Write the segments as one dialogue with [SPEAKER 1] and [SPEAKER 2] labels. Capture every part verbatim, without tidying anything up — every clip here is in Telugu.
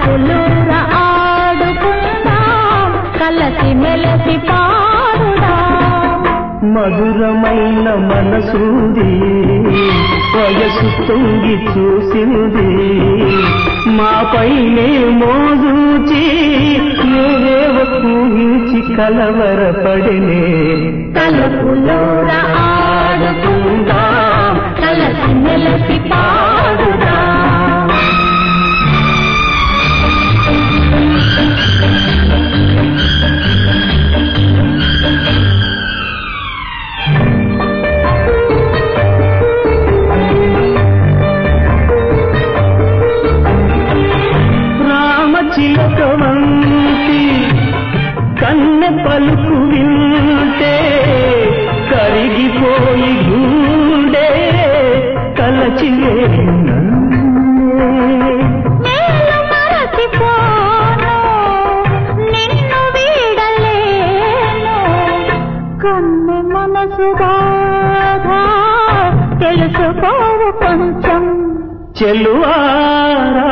[SPEAKER 1] తలపులుర ఆడుకుందాం కలసి మెలసి పాడుదాం
[SPEAKER 2] మధురమైన మనసుంది వయసు తొంగి చూసింది మాపైనే మోజూచి ఏవేవో ఊహించి కలవరపడినే
[SPEAKER 1] తలపులుర ఆడుకుందాం కలసి మెలసి పాడుదాం
[SPEAKER 2] చిలకవంతి కన్నె పలుకు వింటే కరిగిపోయి గుండె కలచి
[SPEAKER 1] నిన్ను వీడలేను కన్నె మనసు బాధ తెలుసుకోవు కొంచెం
[SPEAKER 2] చెలువారా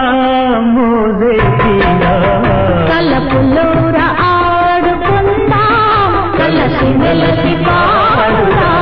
[SPEAKER 1] తలపులుర ఆడుకుందాం కలసి మెలసి పాడుదాం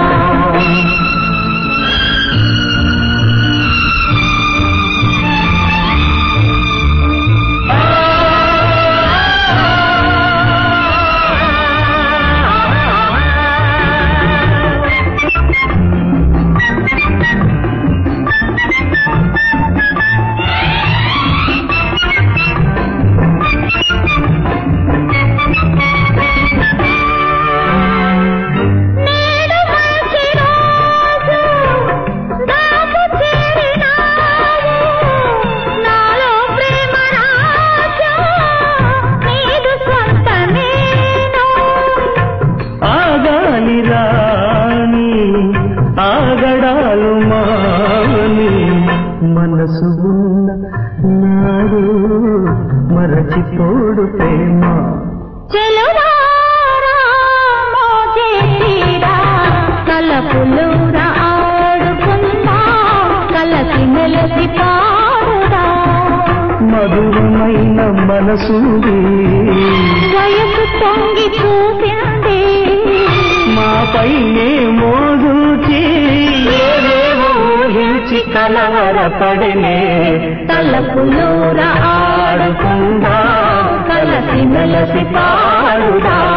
[SPEAKER 1] ఆగడాలు మాని మనసు ఉన్న నాడు మరచిపోడు ప్రేమ తలపులుర ఆడుకుందాం కలసి మెలసి పాడుదాం
[SPEAKER 2] మధురమైన మనసుంది
[SPEAKER 1] వయసు తొంగి చూసింది
[SPEAKER 2] మాపైనే మోజూచి ఏవేవో ఊహించి కలవరపడినే
[SPEAKER 1] తలపులుర ఆడుకుందాం కలసి మెలసి పాడుదాం